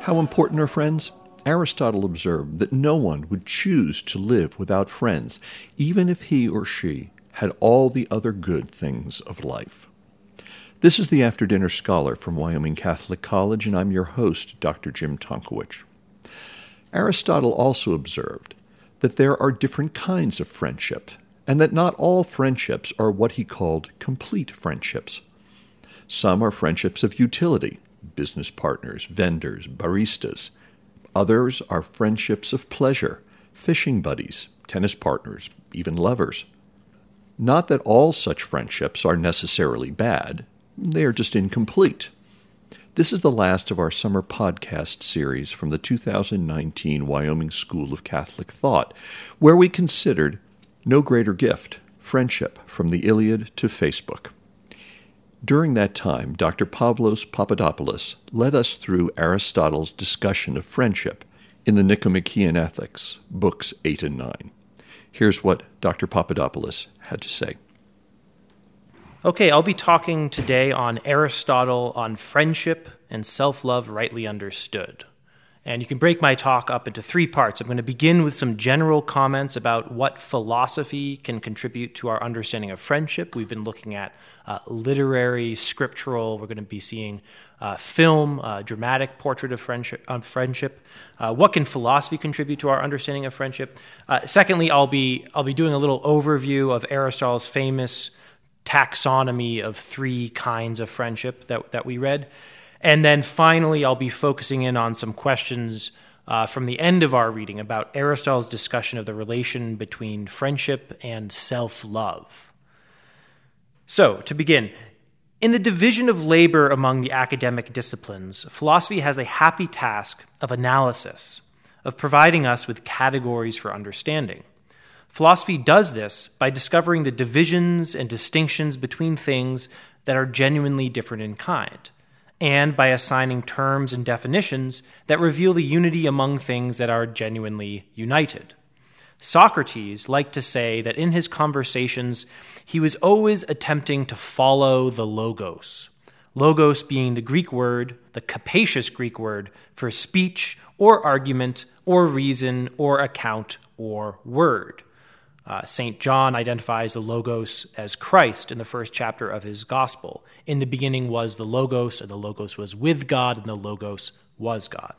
How important are friends? Aristotle observed that no one would choose to live without friends, even if he or she had all the other good things of life. This is the After Dinner Scholar from Wyoming Catholic College, and I'm your host, Dr. Jim Tonkowich. Aristotle also observed that there are different kinds of friendship, and that not all friendships are what he called complete friendships. Some are friendships of utility, business partners, vendors, baristas. Others are friendships of pleasure, fishing buddies, tennis partners, even lovers. Not that all such friendships are necessarily bad, they are just incomplete. This is the last of our summer podcast series from the 2019 Wyoming School of Catholic Thought, where we considered No Greater Gift, Friendship from the Iliad to Facebook. During that time, Dr. Pavlos Papadopoulos led us through Aristotle's discussion of friendship in the Nicomachean Ethics, books 8 and 9. Here's what Dr. Papadopoulos had to say. Okay, I'll be talking today on Aristotle on friendship and self-love rightly understood. And you can break my talk up into three parts. I'm going to begin with some general comments about what philosophy can contribute to our understanding of friendship. We've been looking at literary, scriptural. We're going to be seeing film, dramatic portrait of friendship. What can philosophy contribute to our understanding of friendship? Secondly, I'll be doing a little overview of Aristotle's famous taxonomy of three kinds of friendship that we read. And then finally, I'll be focusing in on some questions from the end of our reading about Aristotle's discussion of the relation between friendship and self-love. So, to begin, in the division of labor among the academic disciplines, philosophy has the happy task of analysis, of providing us with categories for understanding. Philosophy does this by discovering the divisions and distinctions between things that are genuinely different in kind, and by assigning terms and definitions that reveal the unity among things that are genuinely united. Socrates liked to say that in his conversations, he was always attempting to follow the logos. Logos being the Greek word, the capacious Greek word, for speech or argument or reason or account or word. St. John identifies the Logos as Christ in the first chapter of his Gospel. In the beginning was the Logos, and the Logos was with God, and the Logos was God.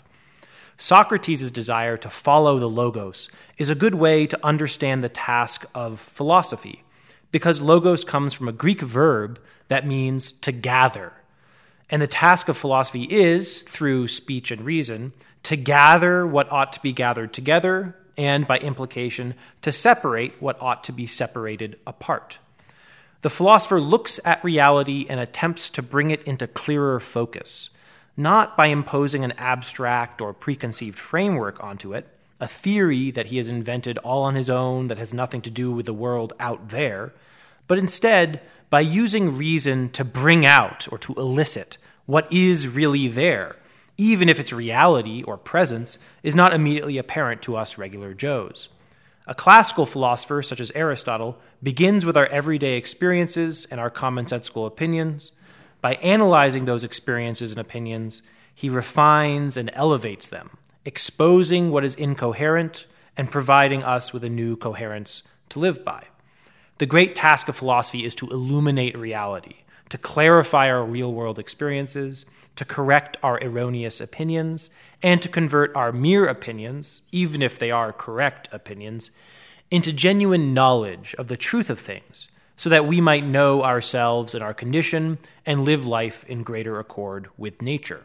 Socrates' desire to follow the Logos is a good way to understand the task of philosophy, because Logos comes from a Greek verb that means to gather. And the task of philosophy is, through speech and reason, to gather what ought to be gathered together, and by implication, to separate what ought to be separated apart. The philosopher looks at reality and attempts to bring it into clearer focus, not by imposing an abstract or preconceived framework onto it, a theory that he has invented all on his own that has nothing to do with the world out there, but instead by using reason to bring out or to elicit what is really there, even if its reality or presence is not immediately apparent to us regular Joes. A classical philosopher such as Aristotle begins with our everyday experiences and our commonsensical opinions. By analyzing those experiences and opinions, he refines and elevates them, exposing what is incoherent and providing us with a new coherence to live by. The great task of philosophy is to illuminate reality, to clarify our real-world experiences, to correct our erroneous opinions, and to convert our mere opinions, even if they are correct opinions, into genuine knowledge of the truth of things, so that we might know ourselves and our condition and live life in greater accord with nature.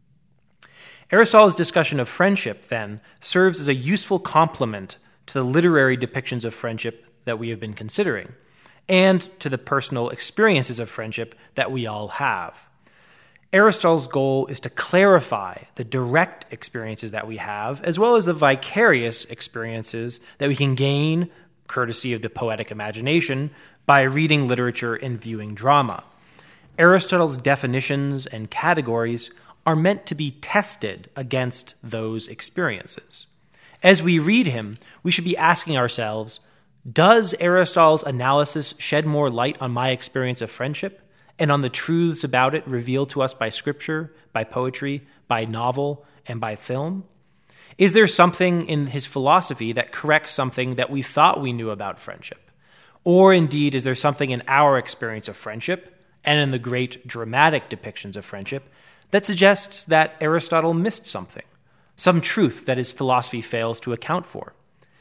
Aristotle's discussion of friendship, then, serves as a useful complement to the literary depictions of friendship that we have been considering, and to the personal experiences of friendship that we all have. Aristotle's goal is to clarify the direct experiences that we have, as well as the vicarious experiences that we can gain, courtesy of the poetic imagination, by reading literature and viewing drama. Aristotle's definitions and categories are meant to be tested against those experiences. As we read him, we should be asking ourselves, does Aristotle's analysis shed more light on my experience of friendship? and on the truths about it revealed to us by scripture, by poetry, by novel, and by film? Is there something in his philosophy that corrects something that we thought we knew about friendship? Or indeed, is there something in our experience of friendship, and in the great dramatic depictions of friendship, that suggests that Aristotle missed something, some truth that his philosophy fails to account for?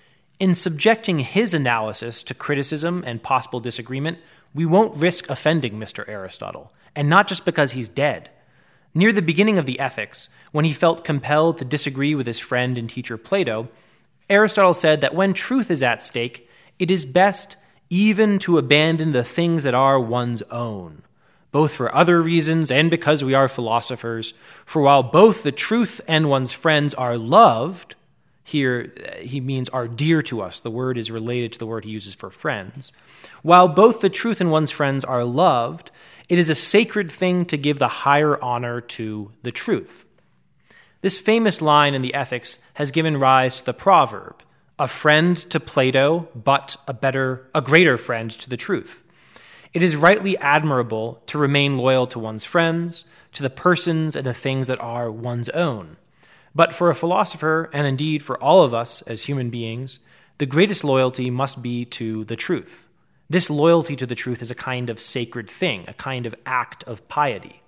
In subjecting his analysis to criticism and possible disagreement, we won't risk offending Mr. Aristotle, and not just because he's dead. Near the beginning of the Ethics, when he felt compelled to disagree with his friend and teacher Plato, Aristotle said that when truth is at stake, it is best even to abandon the things that are one's own, both for other reasons and because we are philosophers. For while both the truth and one's friends are loved, here he means are dear to us. The word is related to the word he uses for friends. While both the truth and one's friends are loved, it is a sacred thing to give the higher honor to the truth. This famous line in the Ethics has given rise to the proverb, a friend to Plato, but a greater friend to the truth. It is rightly admirable to remain loyal to one's friends, to the persons and the things that are one's own. But for a philosopher, and indeed for all of us as human beings, the greatest loyalty must be to the truth. This loyalty to the truth is a kind of sacred thing, a kind of act of piety.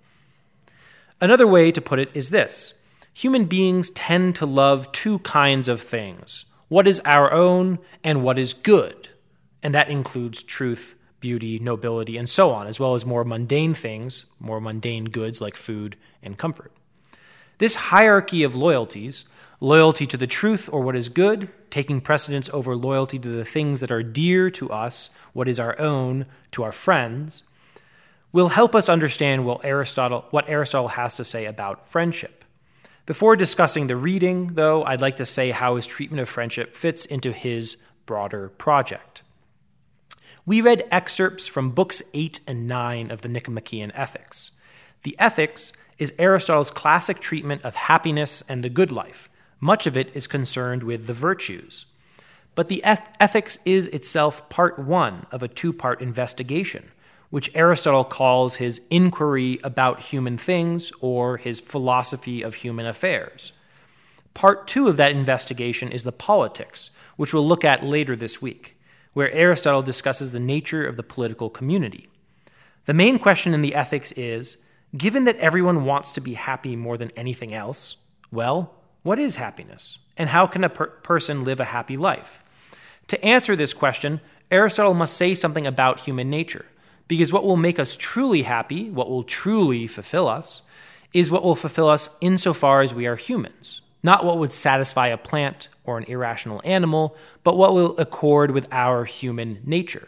Another way to put it is this: human beings tend to love two kinds of things, what is our own and what is good. And that includes truth, beauty, nobility, and so on, as well as more mundane things, more mundane goods like food and comfort. This hierarchy of loyalties, loyalty to the truth or what is good, taking precedence over loyalty to the things that are dear to us, what is our own, to our friends, will help us understand what Aristotle has to say about friendship. Before discussing the reading, though, I'd like to say how his treatment of friendship fits into his broader project. We read excerpts from books 8 and 9 of the Nicomachean Ethics. The Ethics is Aristotle's classic treatment of happiness and the good life. Much of it is concerned with the virtues. But the Ethics is itself part one of a two-part investigation, which Aristotle calls his inquiry about human things or his philosophy of human affairs. Part two of that investigation is the Politics, which we'll look at later this week, where Aristotle discusses the nature of the political community. The main question in the Ethics is, given that everyone wants to be happy more than anything else, well, what is happiness? And how can a person live a happy life? To answer this question, Aristotle must say something about human nature, because what will make us truly happy, what will truly fulfill us, is what will fulfill us insofar as we are humans. Not what would satisfy a plant or an irrational animal, but what will accord with our human nature.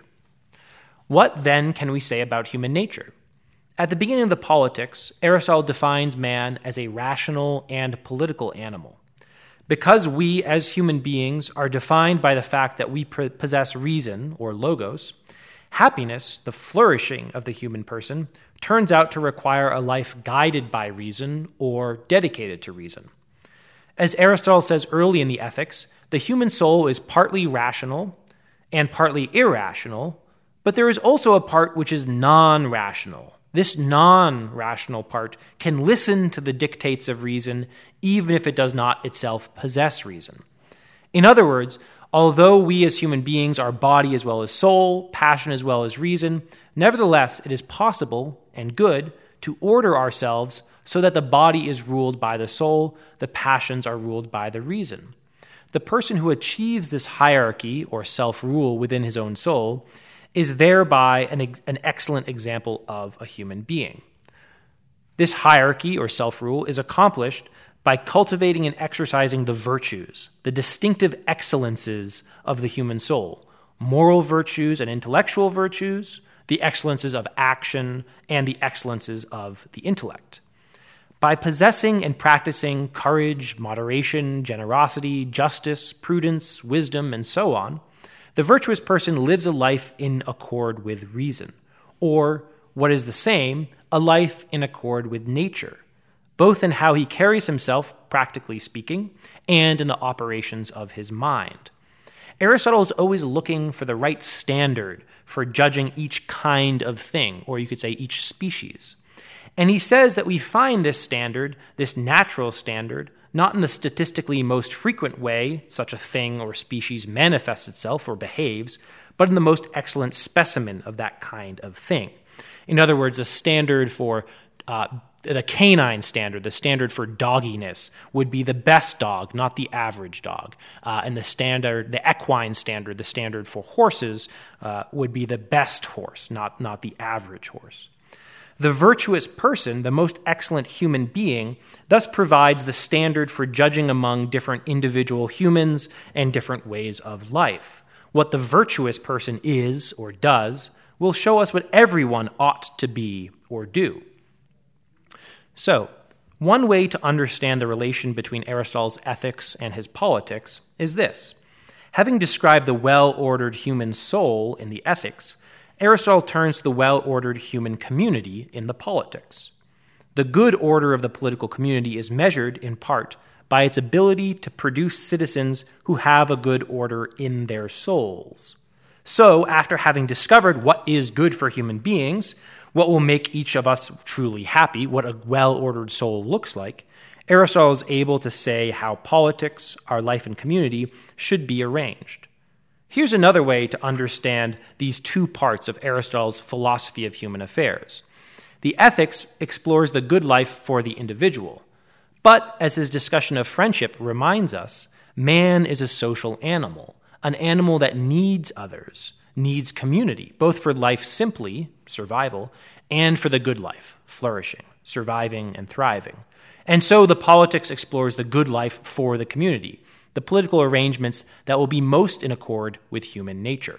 What then can we say about human nature? At the beginning of the Politics, Aristotle defines man as a rational and political animal. Because we, as human beings, are defined by the fact that we possess reason, or logos, happiness, the flourishing of the human person, turns out to require a life guided by reason or dedicated to reason. As Aristotle says early in the Ethics, the human soul is partly rational and partly irrational, but there is also a part which is non-rational. This non-rational part can listen to the dictates of reason even if it does not itself possess reason. In other words, although we as human beings are body as well as soul, passion as well as reason, nevertheless it is possible and good to order ourselves so that the body is ruled by the soul, the passions are ruled by the reason. The person who achieves this hierarchy or self-rule within his own soul is thereby an excellent example of a human being. This hierarchy or self-rule is accomplished by cultivating and exercising the virtues, the distinctive excellences of the human soul, moral virtues and intellectual virtues, the excellences of action, and the excellences of the intellect. By possessing and practicing courage, moderation, generosity, justice, prudence, wisdom, and so on, the virtuous person lives a life in accord with reason, or, what is the same, a life in accord with nature, both in how he carries himself, practically speaking, and in the operations of his mind. Aristotle is always looking for the right standard for judging each kind of thing, or you could say each species. And he says that we find this standard, this natural standard, not in the statistically most frequent way such a thing or species manifests itself or behaves, but in the most excellent specimen of that kind of thing. In other words, a standard for the canine standard, the standard for dogginess, would be the best dog, not the average dog. And the equine standard, the standard for horses, would be the best horse, not the average horse. The virtuous person, the most excellent human being, thus provides the standard for judging among different individual humans and different ways of life. What the virtuous person is or does will show us what everyone ought to be or do. So, one way to understand the relation between Aristotle's ethics and his politics is this. Having described the well-ordered human soul in the ethics, Aristotle turns to the well-ordered human community in the politics. The good order of the political community is measured, in part, by its ability to produce citizens who have a good order in their souls. So, after having discovered what is good for human beings, what will make each of us truly happy, what a well-ordered soul looks like, Aristotle is able to say how politics, our life and community, should be arranged. Here's another way to understand these two parts of Aristotle's philosophy of human affairs. The ethics explores the good life for the individual. But, as his discussion of friendship reminds us, man is a social animal, an animal that needs others, needs community, both for life simply, survival, and for the good life, flourishing, surviving, and thriving. And so the politics explores the good life for the community, the political arrangements that will be most in accord with human nature.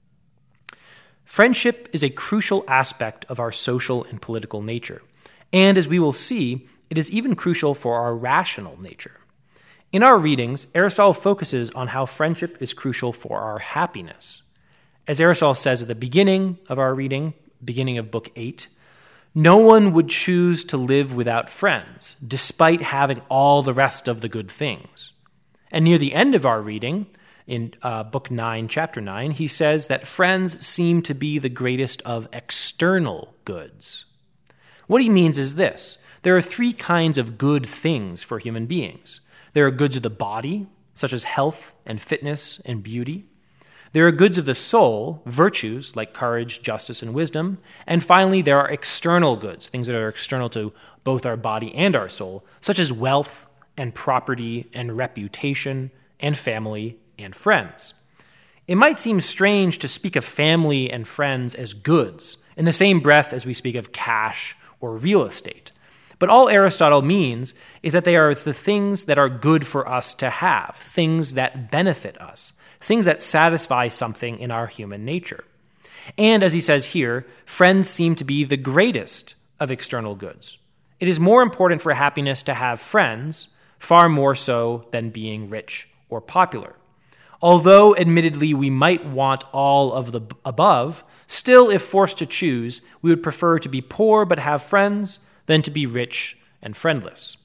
Friendship is a crucial aspect of our social and political nature, and as we will see, it is even crucial for our rational nature. In our readings, Aristotle focuses on how friendship is crucial for our happiness. As Aristotle says at the beginning of our reading, beginning of Book 8, no one would choose to live without friends, despite having all the rest of the good things. And near the end of our reading, in Book 9, Chapter 9, he says that friends seem to be the greatest of external goods. What he means is this. There are three kinds of good things for human beings. There are goods of the body, such as health and fitness and beauty. There are goods of the soul, virtues like courage, justice, and wisdom. And finally, there are external goods, things that are external to both our body and our soul, such as wealth and property and reputation and family and friends. It might seem strange to speak of family and friends as goods in the same breath as we speak of cash or real estate. But all Aristotle means is that they are the things that are good for us to have, things that benefit us, things that satisfy something in our human nature. And as he says here, friends seem to be the greatest of external goods. It is more important for happiness to have friends, far more so than being rich or popular. Although, admittedly, we might want all of the above, still, if forced to choose, we would prefer to be poor but have friends than to be rich and friendless.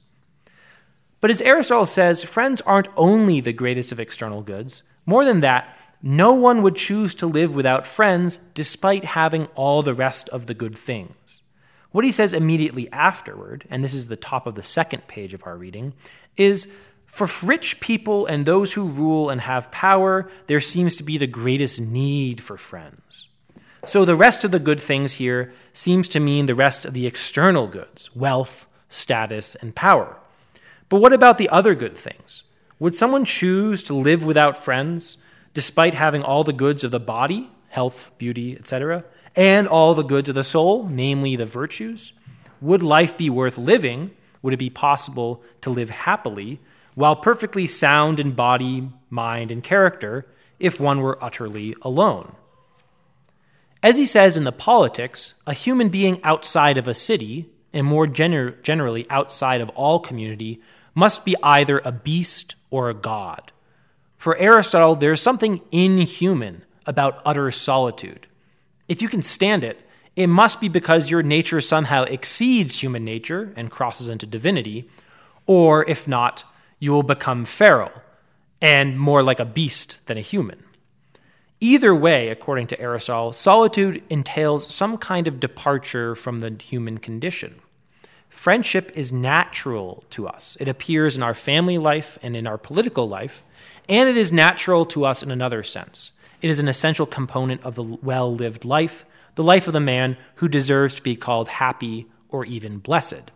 But as Aristotle says, friends aren't only the greatest of external goods. More than that, no one would choose to live without friends despite having all the rest of the good things. What he says immediately afterward, and this is the top of the second page of our reading, is for rich people and those who rule and have power, there seems to be the greatest need for friends. So the rest of the good things here seems to mean the rest of the external goods, wealth, status, and power. But what about the other good things? Would someone choose to live without friends, despite having all the goods of the body, health, beauty, etc., and all the goods of the soul, namely the virtues? Would life be worth living? Would it be possible to live happily while perfectly sound in body, mind, and character if one were utterly alone? As he says in the Politics, a human being outside of a city, and more generally outside of all community, must be either a beast or a god. For Aristotle, there is something inhuman about utter solitude. If you can stand it, it must be because your nature somehow exceeds human nature and crosses into divinity, or if not, you will become feral. and more like a beast than a human. Either way, according to Aristotle, solitude entails some kind of departure from the human condition. Friendship is natural to us. It appears in our family life and in our political life, and it is natural to us in another sense. It is an essential component of the well-lived life, the life of the man who deserves to be called happy or even blessed.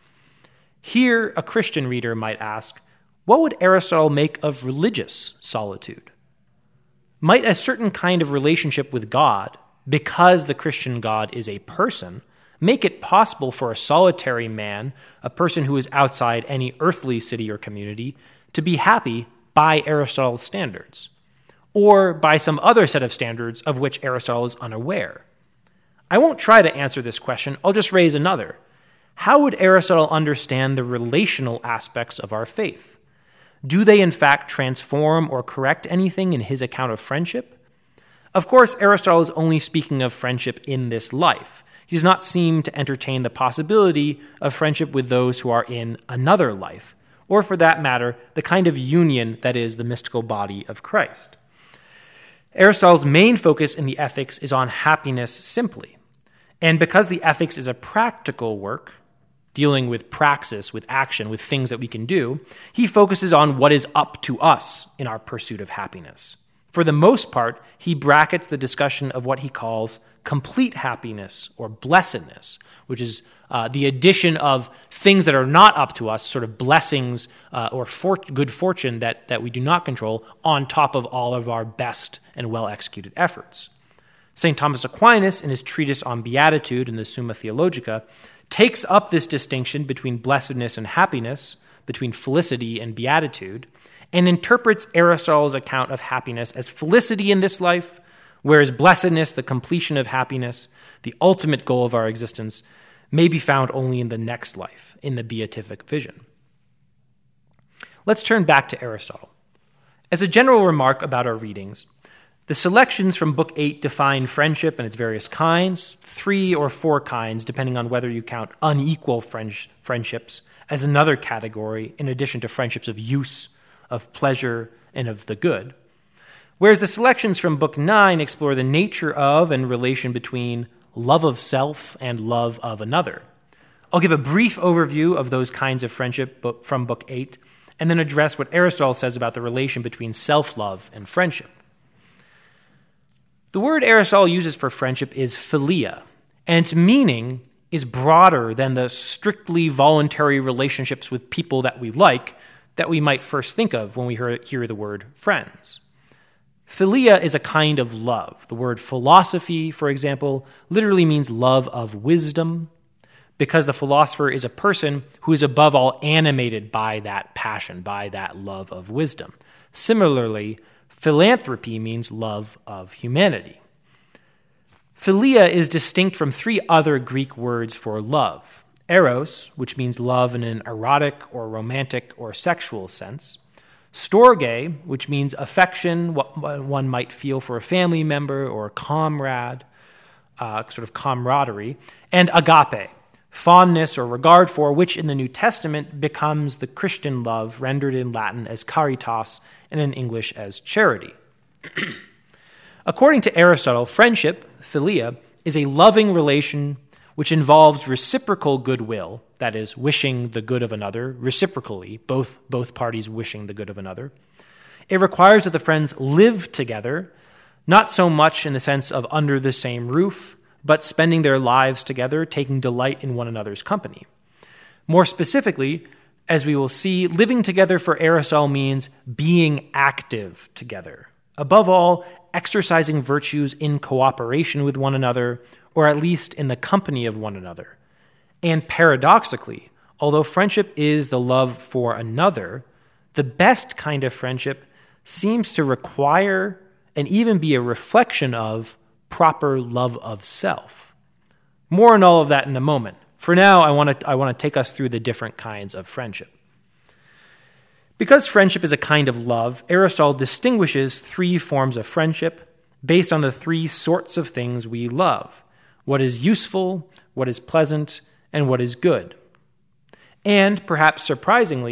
Here, a Christian reader might ask, what would Aristotle make of religious solitude? Might a certain kind of relationship with God, because the Christian God is a person, make it possible for a solitary man, a person who is outside any earthly city or community, to be happy by Aristotle's standards, or by some other set of standards of which Aristotle is unaware? I won't try to answer this question, I'll just raise another. How would Aristotle understand the relational aspects of our faith? Do they in fact transform or correct anything in his account of friendship? Of course, Aristotle is only speaking of friendship in this life. He does not seem to entertain the possibility of friendship with those who are in another life, or for that matter, the kind of union that is the mystical body of Christ. Aristotle's main focus in the Ethics is on happiness simply. And because the Ethics is a practical work, dealing with praxis, with action, with things that we can do, he focuses on what is up to us in our pursuit of happiness. For the most part, he brackets the discussion of what he calls complete happiness or blessedness, which is the addition of things that are not up to us, sort of blessings or good fortune that we do not control, on top of all of our best and well-executed efforts. St. Thomas Aquinas, in his treatise on Beatitude in the Summa Theologica, takes up this distinction between blessedness and happiness, between felicity and beatitude, and interprets Aristotle's account of happiness as felicity in this life, whereas blessedness, the completion of happiness, the ultimate goal of our existence, may be found only in the next life, in the beatific vision. Let's turn back to Aristotle. As a general remark about our readings, the selections from Book 8 define friendship and its various kinds, 3 or 4 kinds, depending on whether you count unequal friendships as another category, in addition to friendships of use, of pleasure, and of the good. Whereas the selections from Book 9 explore the nature of and relation between love of self and love of another. I'll give a brief overview of those kinds of friendship from Book 8, and then address what Aristotle says about the relation between self-love and friendship. The word Aristotle uses for friendship is philia, and its meaning is broader than the strictly voluntary relationships with people that we like that we might first think of when we hear the word friends. Philia is a kind of love. The word philosophy, for example, literally means love of wisdom, because the philosopher is a person who is above all animated by that passion, by that love of wisdom. Similarly, philanthropy means love of humanity. Philia is distinct from 3 other Greek words for love. Eros, which means love in an erotic or romantic or sexual sense. Storge, which means affection, what one might feel for a family member or a comrade, sort of camaraderie. And agape, fondness or regard for, which in the New Testament becomes the Christian love, rendered in Latin as caritas and in English as charity. According to Aristotle, friendship, philia, is a loving relation which involves reciprocal goodwill, that is, wishing the good of another, reciprocally, both parties wishing the good of another. It requires that the friends live together, not so much in the sense of under the same roof, but spending their lives together, taking delight in one another's company. More specifically, as we will see, living together for Aristotle means being active together. Above all, exercising virtues in cooperation with one another, or at least in the company of one another. And paradoxically, although friendship is the love for another, the best kind of friendship seems to require and even be a reflection of proper love of self. More on all of that in a moment. For now, I want to take us through the different kinds of friendship. Because friendship is a kind of love, Aristotle distinguishes 3 forms of friendship based on the 3 sorts of things we love: what is useful, what is pleasant, and what is good. And, perhaps surprisingly,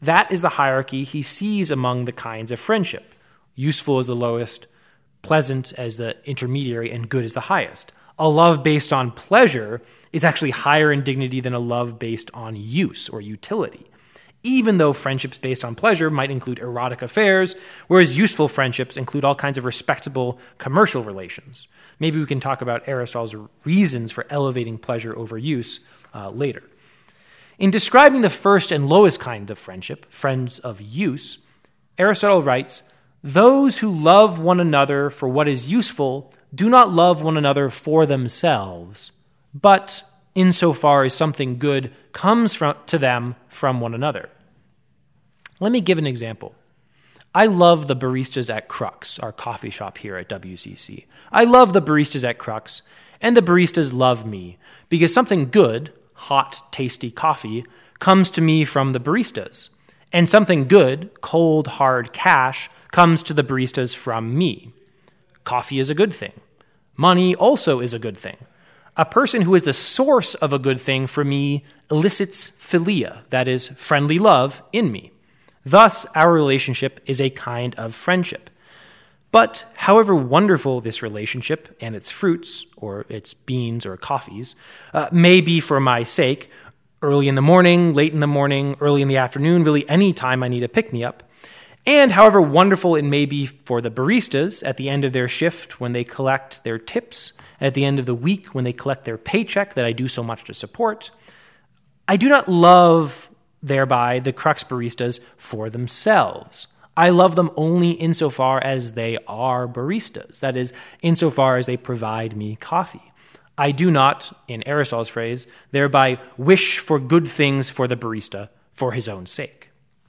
That is the hierarchy he sees among the kinds of friendship. Useful is the lowest, pleasant as the intermediary, and good is the highest. A love based on pleasure is actually higher in dignity than a love based on use or utility, even though friendships based on pleasure might include erotic affairs, whereas useful friendships include all kinds of respectable commercial relations. Maybe we can talk about Aristotle's reasons for elevating pleasure over use later. In describing the first and lowest kind of friendship, friends of use, Aristotle writes, "Those who love one another for what is useful do not love one another for themselves, but insofar as something good comes to them from one another." Let me give an example. I love the baristas at Crux, our coffee shop here at WCC. I love the baristas at Crux, and the baristas love me, because something good, hot, tasty coffee, comes to me from the baristas, and something good, cold, hard cash, comes to the baristas from me. Coffee is a good thing. Money also is a good thing. A person who is the source of a good thing for me elicits philia, that is, friendly love, in me. Thus, our relationship is a kind of friendship. But however wonderful this relationship and its fruits, or its beans or coffees, may be for my sake, early in the morning, late in the morning, early in the afternoon, really any time I need a pick-me-up, and however wonderful it may be for the baristas at the end of their shift when they collect their tips, and at the end of the week when they collect their paycheck that I do so much to support, I do not love, thereby, the Crux baristas for themselves. I love them only insofar as they are baristas, that is, insofar as they provide me coffee. I do not, in Aristotle's phrase, thereby wish for good things for the barista for his own sake.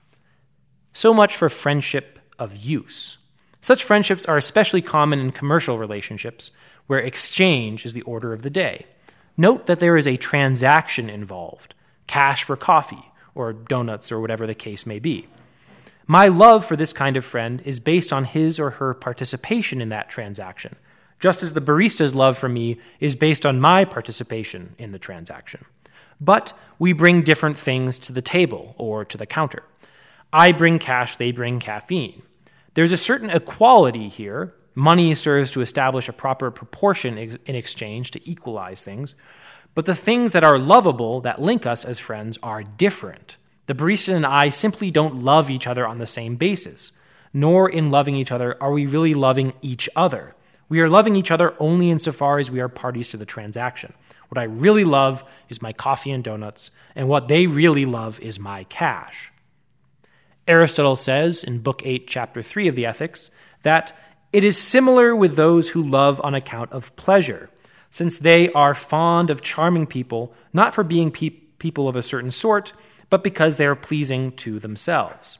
So much for friendship of use. Such friendships are especially common in commercial relationships, where exchange is the order of the day. Note that there is a transaction involved, cash for coffee, or donuts, or whatever the case may be. My love for this kind of friend is based on his or her participation in that transaction, just as the barista's love for me is based on my participation in the transaction. But we bring different things to the table or to the counter. I bring cash, they bring caffeine. There's a certain equality here. Money serves to establish a proper proportion in exchange to equalize things. But the things that are lovable, that link us as friends, are different. The barista and I simply don't love each other on the same basis, nor in loving each other are we really loving each other. We are loving each other only insofar as we are parties to the transaction. What I really love is my coffee and donuts, and what they really love is my cash. Aristotle says in Book 8, Chapter 3 of the Ethics, that it is similar with those who love on account of pleasure, since they are fond of charming people, not for being people of a certain sort, but because they are pleasing to themselves.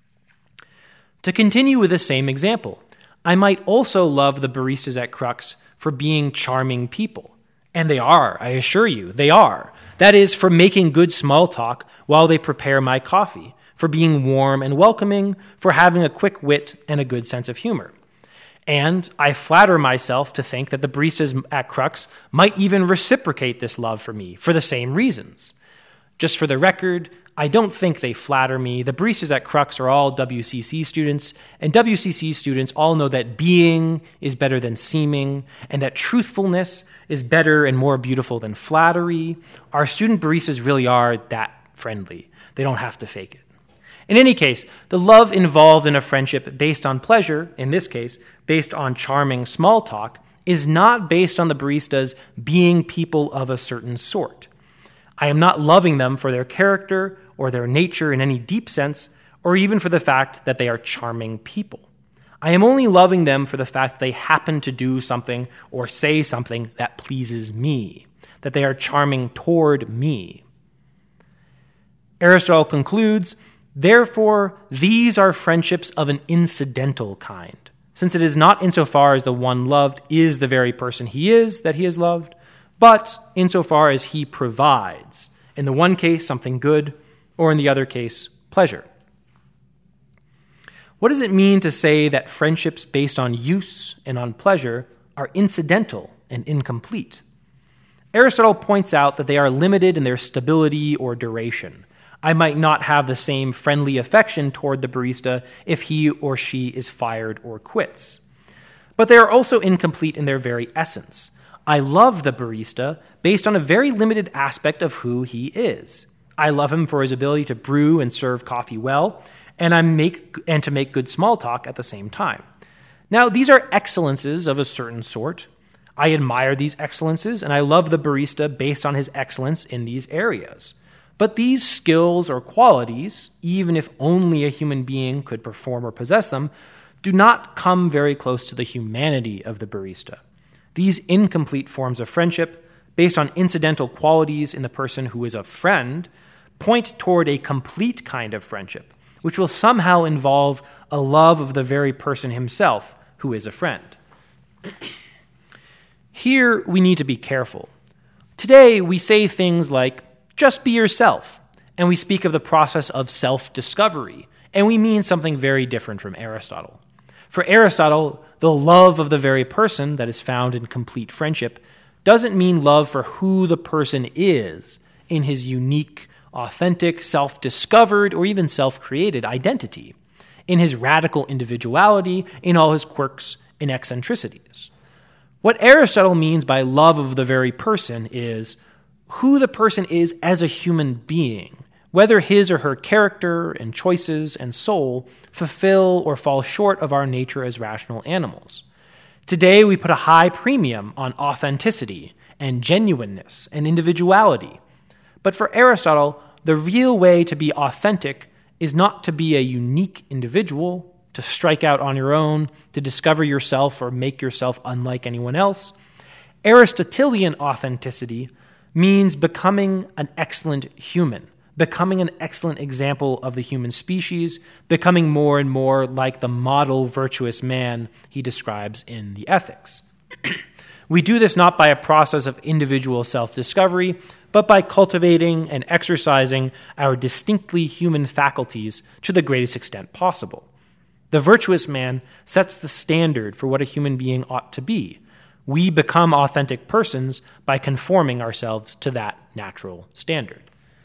To continue with the same example, I might also love the baristas at Crux for being charming people. And they are, I assure you, they are. That is, for making good small talk while they prepare my coffee, for being warm and welcoming, for having a quick wit and a good sense of humor. And I flatter myself to think that the baristas at Crux might even reciprocate this love for me for the same reasons. Just for the record, I don't think they flatter me. The baristas at Crux are all WCC students, and WCC students all know that being is better than seeming, and that truthfulness is better and more beautiful than flattery. Our student baristas really are that friendly. They don't have to fake it. In any case, the love involved in a friendship based on pleasure, in this case, based on charming small talk, is not based on the baristas being people of a certain sort. I am not loving them for their character or their nature in any deep sense, or even for the fact that they are charming people. I am only loving them for the fact they happen to do something or say something that pleases me, that they are charming toward me. Aristotle concludes, therefore, these are friendships of an incidental kind, since it is not insofar as the one loved is the very person he is that he is loved, but insofar as he provides, in the one case something good, or in the other case pleasure. What does it mean to say that friendships based on use and on pleasure are incidental and incomplete? Aristotle points out that they are limited in their stability or duration. I might not have the same friendly affection toward the barista if he or she is fired or quits. But they are also incomplete in their very essence. I love the barista based on a very limited aspect of who he is. I love him for his ability to brew and serve coffee well, and to make good small talk at the same time. Now, these are excellences of a certain sort. I admire these excellences, and I love the barista based on his excellence in these areas. But these skills or qualities, even if only a human being could perform or possess them, do not come very close to the humanity of the barista. These incomplete forms of friendship, based on incidental qualities in the person who is a friend, point toward a complete kind of friendship, which will somehow involve a love of the very person himself who is a friend. Here, we need to be careful. Today, we say things like, just be yourself, and we speak of the process of self-discovery, and we mean something very different from Aristotle. For Aristotle, the love of the very person that is found in complete friendship doesn't mean love for who the person is in his unique, authentic, self-discovered, or even self-created identity, in his radical individuality, in all his quirks and eccentricities. What Aristotle means by love of the very person is who the person is as a human being, whether his or her character and choices and soul fulfill or fall short of our nature as rational animals. Today, we put a high premium on authenticity and genuineness and individuality. But for Aristotle, the real way to be authentic is not to be a unique individual, to strike out on your own, to discover yourself or make yourself unlike anyone else. Aristotelian authenticity means becoming an excellent human, becoming an excellent example of the human species, becoming more and more like the model virtuous man he describes in the Ethics. We do this not by a process of individual self-discovery, but by cultivating and exercising our distinctly human faculties to the greatest extent possible. The virtuous man sets the standard for what a human being ought to be. We become authentic persons by conforming ourselves to that natural standard.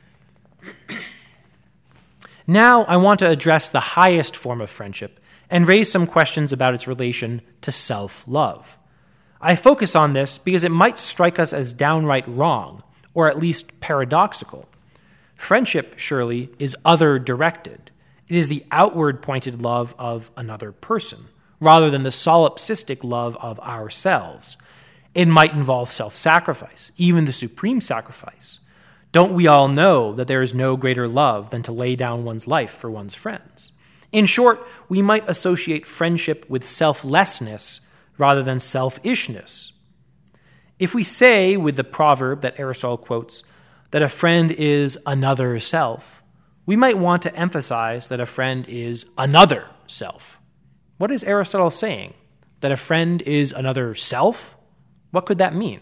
Now I want to address the highest form of friendship and raise some questions about its relation to self-love. I focus on this because it might strike us as downright wrong, or at least paradoxical. Friendship, surely, is other-directed. It is the outward-pointed love of another person, rather than the solipsistic love of ourselves. It might involve self-sacrifice, even the supreme sacrifice. Don't we all know that there is no greater love than to lay down one's life for one's friends? In short, we might associate friendship with selflessness rather than selfishness. If we say, with the proverb that Aristotle quotes, that a friend is another self, we might want to emphasize that a friend is another self. What is Aristotle saying? That a friend is another self? What could that mean?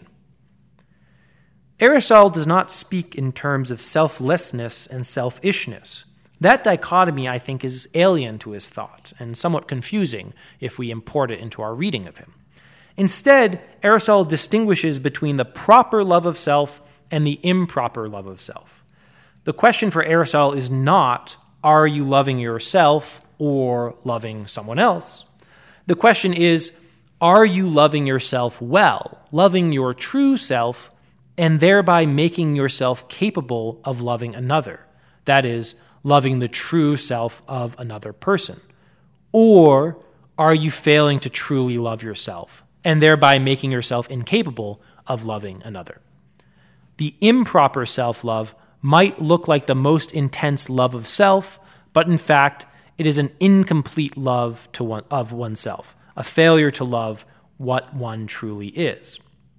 Aristotle does not speak in terms of selflessness and selfishness. That dichotomy, I think, is alien to his thought and somewhat confusing if we import it into our reading of him. Instead, Aristotle distinguishes between the proper love of self and the improper love of self. The question for Aristotle is not, are you loving yourself or loving someone else? The question is, are you loving yourself well, loving your true self, and thereby making yourself capable of loving another? That is, loving the true self of another person. Or are you failing to truly love yourself, and thereby making yourself incapable of loving another? The improper self-love might look like the most intense love of self, but in fact, it is an incomplete love of oneself, a failure to love what one truly is.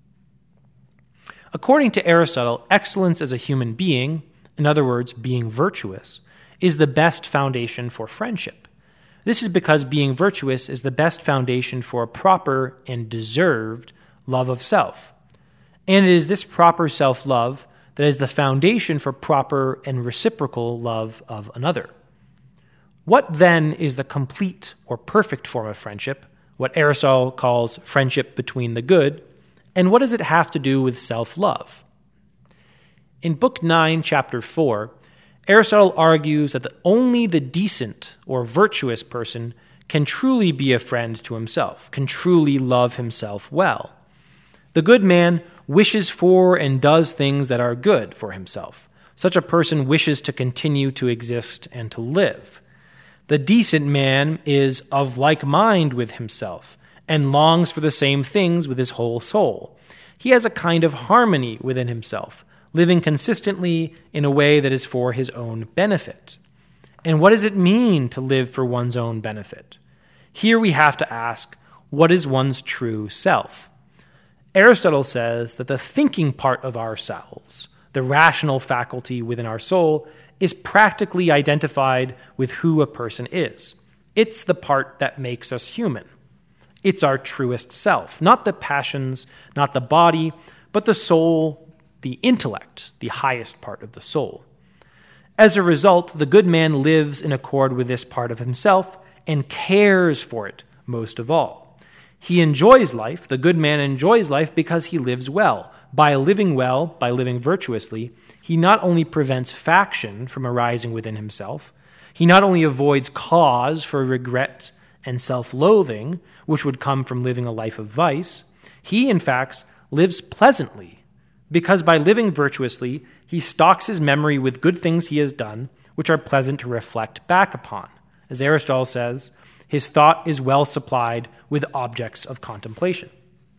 According to Aristotle, excellence as a human being, in other words, being virtuous, is the best foundation for friendship. This is because being virtuous is the best foundation for a proper and deserved love of self. And it is this proper self-love that is the foundation for proper and reciprocal love of another. What then is the complete or perfect form of friendship, what Aristotle calls friendship between the good, and what does it have to do with self-love? In Book 9, Chapter 4, Aristotle argues that only the decent or virtuous person can truly be a friend to himself, can truly love himself well. The good man wishes for and does things that are good for himself. Such a person wishes to continue to exist and to live. The decent man is of like mind with himself and longs for the same things with his whole soul. He has a kind of harmony within himself, living consistently in a way that is for his own benefit. And what does it mean to live for one's own benefit? Here we have to ask, what is one's true self? Aristotle says that the thinking part of ourselves, the rational faculty within our soul, is practically identified with who a person is. It's the part that makes us human. It's our truest self, not the passions, not the body, but the soul, the intellect, the highest part of the soul. As a result, the good man lives in accord with this part of himself and cares for it most of all. He enjoys life, the good man enjoys life because he lives well. By living virtuously, he not only prevents faction from arising within himself, he not only avoids cause for regret and self-loathing, which would come from living a life of vice, he, in fact, lives pleasantly, because by living virtuously, he stocks his memory with good things he has done, which are pleasant to reflect back upon. As Aristotle says, his thought is well supplied with objects of contemplation.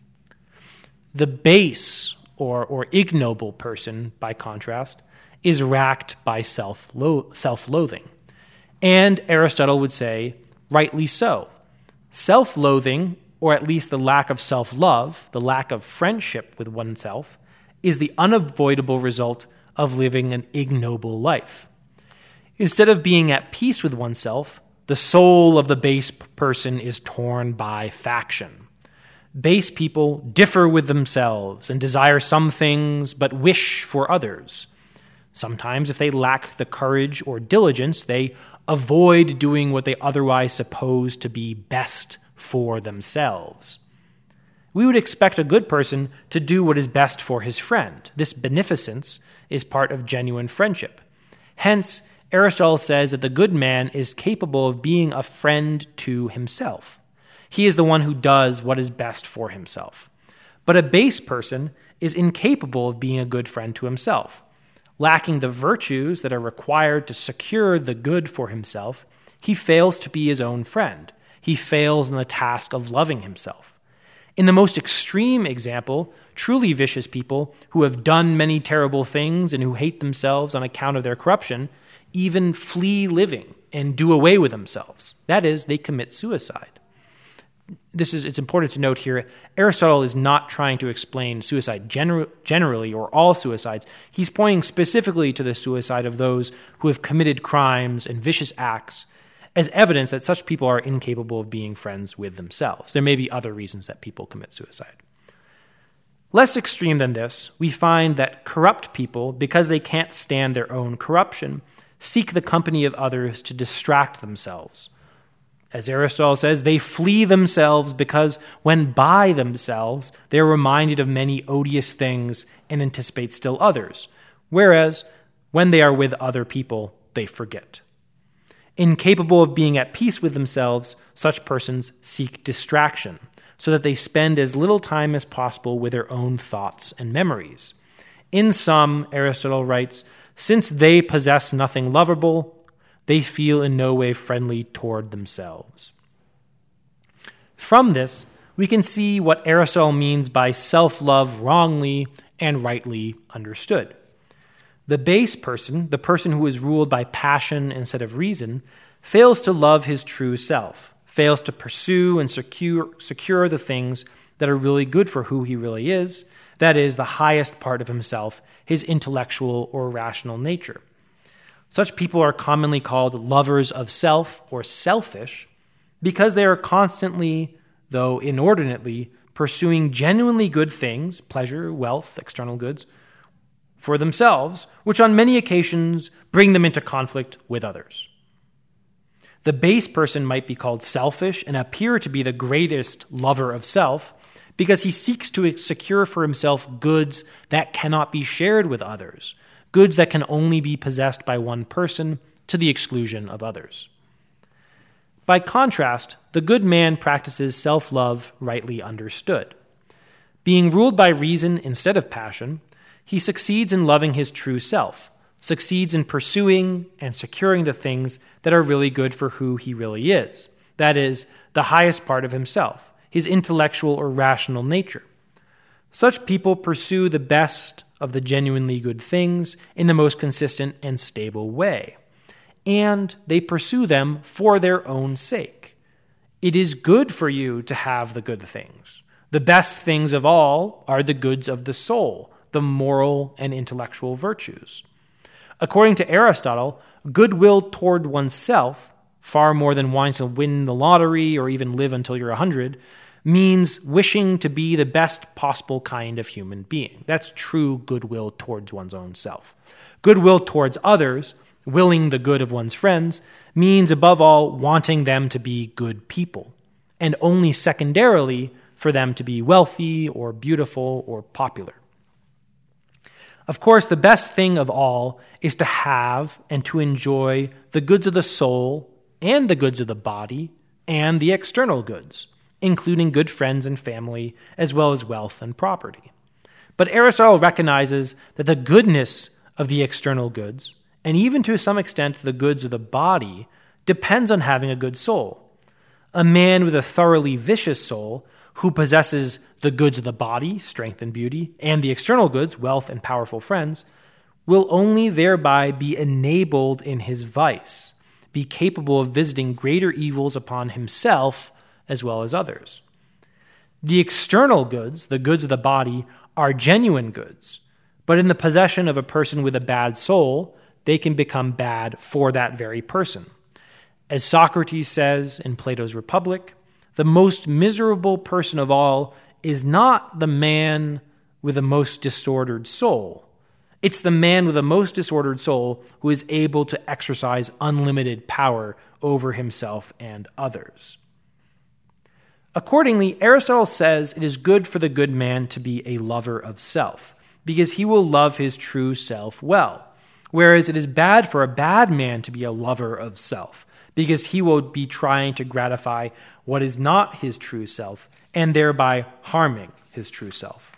The base or ignoble person, by contrast, is racked by self-loathing. And Aristotle would say, rightly so. Self-loathing, or at least the lack of self-love, the lack of friendship with oneself, is the unavoidable result of living an ignoble life. Instead of being at peace with oneself, the soul of the base person is torn by faction. Base people differ with themselves and desire some things but wish for others. Sometimes, if they lack the courage or diligence, they avoid doing what they otherwise suppose to be best for themselves. We would expect a good person to do what is best for his friend. This beneficence is part of genuine friendship. Hence, Aristotle says that the good man is capable of being a friend to himself. He is the one who does what is best for himself. But a base person is incapable of being a good friend to himself. Lacking the virtues that are required to secure the good for himself, he fails to be his own friend. He fails in the task of loving himself. In the most extreme example, truly vicious people who have done many terrible things and who hate themselves on account of their corruption even flee living and do away with themselves. That is, they commit suicide. It's important to note here, Aristotle is not trying to explain suicide generally or all suicides. He's pointing specifically to the suicide of those who have committed crimes and vicious acts as evidence that such people are incapable of being friends with themselves. There may be other reasons that people commit suicide. Less extreme than this, we find that corrupt people, because they can't stand their own corruption, seek the company of others to distract themselves. As Aristotle says, they flee themselves because when by themselves, they are reminded of many odious things and anticipate still others, whereas when they are with other people, they forget. Incapable of being at peace with themselves, such persons seek distraction, so that they spend as little time as possible with their own thoughts and memories. In sum, Aristotle writes, since they possess nothing lovable, they feel in no way friendly toward themselves. From this, we can see what Aristotle means by self-love wrongly and rightly understood. The base person, the person who is ruled by passion instead of reason, fails to love his true self, fails to pursue and secure the things that are really good for who he really is, that is, the highest part of himself, his intellectual or rational nature. Such people are commonly called lovers of self or selfish because they are constantly, though inordinately, pursuing genuinely good things, pleasure, wealth, external goods, for themselves, which on many occasions bring them into conflict with others. The base person might be called selfish and appear to be the greatest lover of self because he seeks to secure for himself goods that cannot be shared with others, goods that can only be possessed by one person to the exclusion of others. By contrast, the good man practices self-love rightly understood. Being ruled by reason instead of passion, he succeeds in loving his true self, succeeds in pursuing and securing the things that are really good for who he really is, that is, the highest part of himself, his intellectual or rational nature. Such people pursue the best of the genuinely good things in the most consistent and stable way, and they pursue them for their own sake. It is good for you to have the good things. The best things of all are the goods of the soul, the moral and intellectual virtues. According to Aristotle, goodwill toward oneself, far more than wanting to win the lottery or even live until you're 100, means wishing to be the best possible kind of human being. That's true goodwill towards one's own self. Goodwill towards others, willing the good of one's friends, means above all wanting them to be good people, and only secondarily for them to be wealthy or beautiful or popular. Of course, the best thing of all is to have and to enjoy the goods of the soul and the goods of the body and the external goods, including good friends and family, as well as wealth and property. But Aristotle recognizes that the goodness of the external goods, and even to some extent the goods of the body, depends on having a good soul. A man with a thoroughly vicious soul, who possesses the goods of the body, strength and beauty, and the external goods, wealth and powerful friends, will only thereby be enabled in his vice, be capable of visiting greater evils upon himself as well as others. The external goods, the goods of the body, are genuine goods, but in the possession of a person with a bad soul, they can become bad for that very person. As Socrates says in Plato's Republic, the most miserable person of all is not the man with the most disordered soul. It's the man with the most disordered soul who is able to exercise unlimited power over himself and others. Accordingly, Aristotle says it is good for the good man to be a lover of self, because he will love his true self well, whereas it is bad for a bad man to be a lover of self, because he will be trying to gratify what is not his true self, and thereby harming his true self.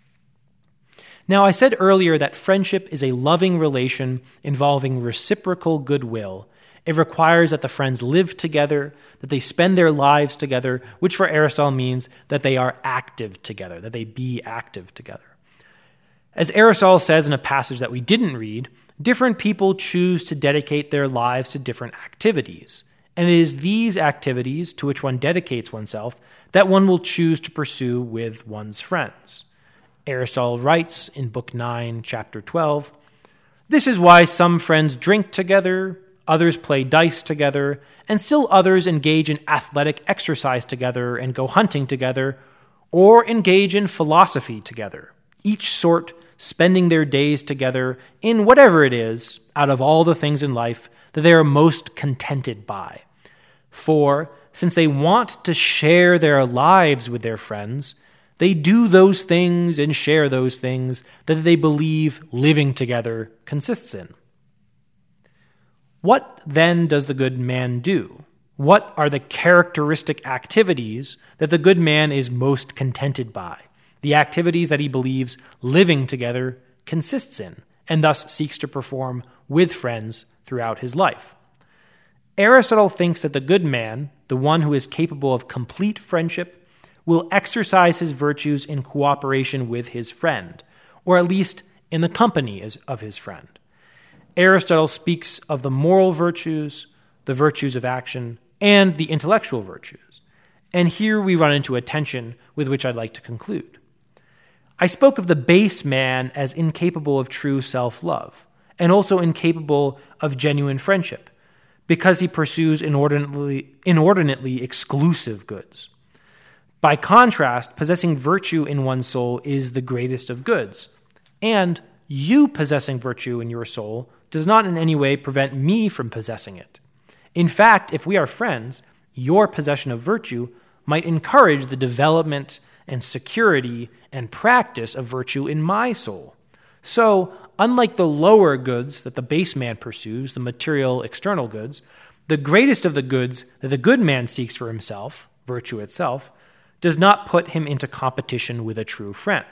Now, I said earlier that friendship is a loving relation involving reciprocal goodwill. It requires that the friends live together, that they spend their lives together, which for Aristotle means that they are active together, that they be active together. As Aristotle says in a passage that we didn't read, different people choose to dedicate their lives to different activities, and it is these activities to which one dedicates oneself that one will choose to pursue with one's friends. Aristotle writes in Book 9, Chapter 12, "This is why some friends drink together, others play dice together, and still others engage in athletic exercise together and go hunting together, or engage in philosophy together, each sort spending their days together in whatever it is, out of all the things in life, that they are most contented by. For, since they want to share their lives with their friends, they do those things and share those things that they believe living together consists in." What then does the good man do? What are the characteristic activities that the good man is most contented by? The activities that he believes living together consists in, and thus seeks to perform with friends throughout his life. Aristotle thinks that the good man, the one who is capable of complete friendship, will exercise his virtues in cooperation with his friend, or at least in the company of his friend. Aristotle speaks of the moral virtues, the virtues of action, and the intellectual virtues. And here we run into a tension with which I'd like to conclude. I spoke of the base man as incapable of true self-love, and also incapable of genuine friendship, because he pursues inordinately exclusive goods. By contrast, possessing virtue in one's soul is the greatest of goods, and you possessing virtue in your soul does not in any way prevent me from possessing it. In fact, if we are friends, your possession of virtue might encourage the development and security and practice of virtue in my soul. So, unlike the lower goods that the base man pursues, the material external goods, the greatest of the goods that the good man seeks for himself, virtue itself, does not put him into competition with a true friend.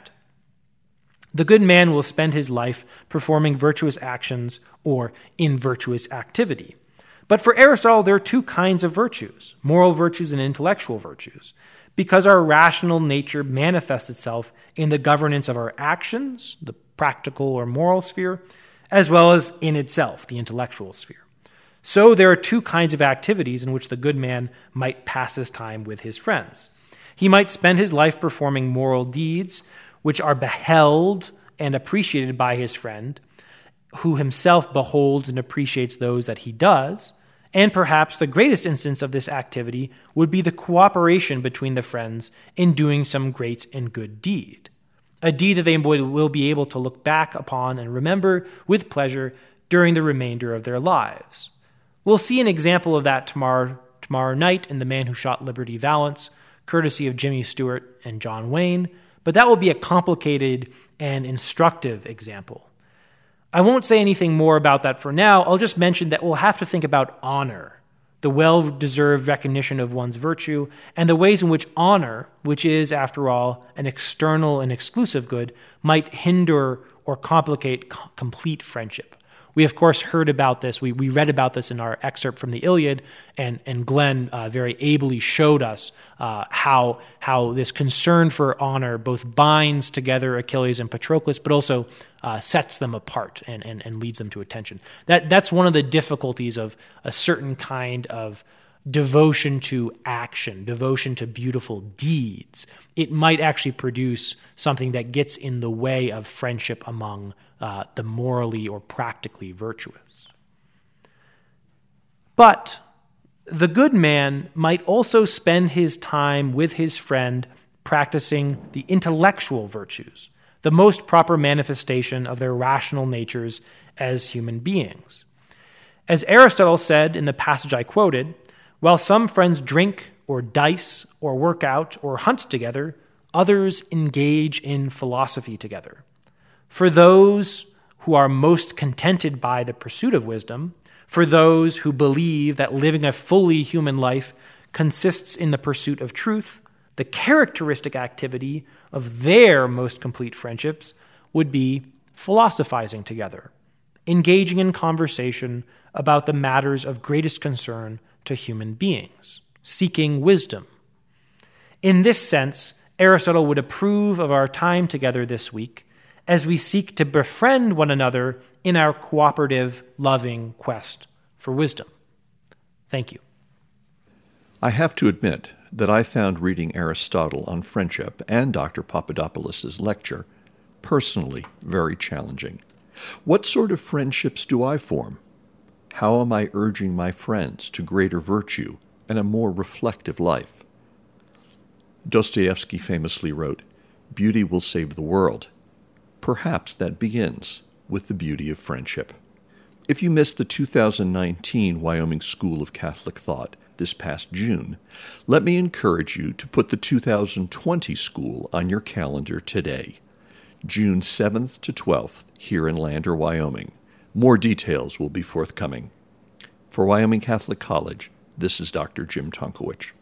The good man will spend his life performing virtuous actions or in virtuous activity. But for Aristotle, there are two kinds of virtues, moral virtues and intellectual virtues, because our rational nature manifests itself in the governance of our actions, the practical or moral sphere, as well as in itself, the intellectual sphere. So there are two kinds of activities in which the good man might pass his time with his friends. He might spend his life performing moral deeds, which are beheld and appreciated by his friend, who himself beholds and appreciates those that he does. And perhaps the greatest instance of this activity would be the cooperation between the friends in doing some great and good deed, a deed that they will be able to look back upon and remember with pleasure during the remainder of their lives. We'll see an example of that tomorrow night in The Man Who Shot Liberty Valance, courtesy of Jimmy Stewart and John Wayne, but that will be a complicated and instructive example. I won't say anything more about that for now. I'll just mention that we'll have to think about honor, the well-deserved recognition of one's virtue, and the ways in which honor, which is, after all, an external and exclusive good, might hinder or complicate complete friendship. We, of course, heard about this. We read about this in our excerpt from the Iliad, and Glenn very ably showed us how this concern for honor both binds together Achilles and Patroclus, but also sets them apart and leads them to attention. That's one of the difficulties of a certain kind of devotion to action, devotion to beautiful deeds. It might actually produce something that gets in the way of friendship among the morally or practically virtuous. But the good man might also spend his time with his friend practicing the intellectual virtues, the most proper manifestation of their rational natures as human beings. As Aristotle said in the passage I quoted, while some friends drink or dice or work out or hunt together, others engage in philosophy together. For those who are most contented by the pursuit of wisdom, for those who believe that living a fully human life consists in the pursuit of truth, the characteristic activity of their most complete friendships would be philosophizing together, engaging in conversation about the matters of greatest concern to human beings, seeking wisdom. In this sense, Aristotle would approve of our time together this week as we seek to befriend one another in our cooperative, loving quest for wisdom. Thank you. I have to admit that I found reading Aristotle on friendship and Dr. Papadopoulos' lecture personally very challenging. What sort of friendships do I form? How am I urging my friends to greater virtue and a more reflective life? Dostoevsky famously wrote, "Beauty will save the world." Perhaps that begins with the beauty of friendship. If you missed the 2019 Wyoming School of Catholic Thought this past June, let me encourage you to put the 2020 school on your calendar today, June 7th to 12th, here in Lander, Wyoming. More details will be forthcoming. For Wyoming Catholic College, this is Dr. Jim Tonkowich.